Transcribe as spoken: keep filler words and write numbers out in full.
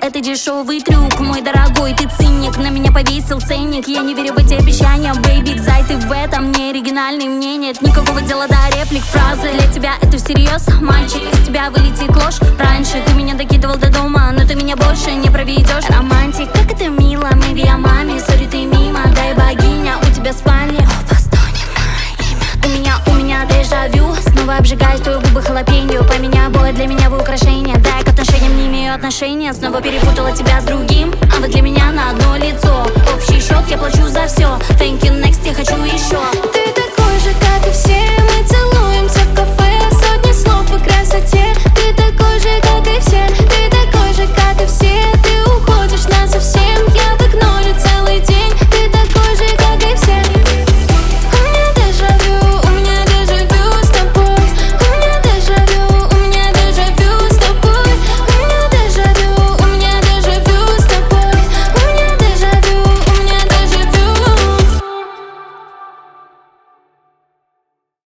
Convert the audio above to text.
это дешевый трюк. Мой дорогой, ты циник, на меня повесил ценник. Я не верю в эти обещания, бэйби, зай, ты в этом не оригинальный. Мне нет никакого дела до реплик, фразы. Для тебя это всерьез, мальчик, из тебя вылетит ложь. Раньше ты меня докидывал до дома, но ты меня больше не проведешь. Романтик, как это мило, мы в Ямаме, сори, ты мимо, дай богиня, у тебя спальня. У меня, у меня дежавю. Снова обжигаюсь, твои губы халапеньо. Поменяй обои, для меня вы украшения. Да, я к отношениям не имею отношения. Снова перепутала тебя с другим, а вы для меня на одно лицо. Общий счет я плачу за все. Thank you, next, я хочу еще.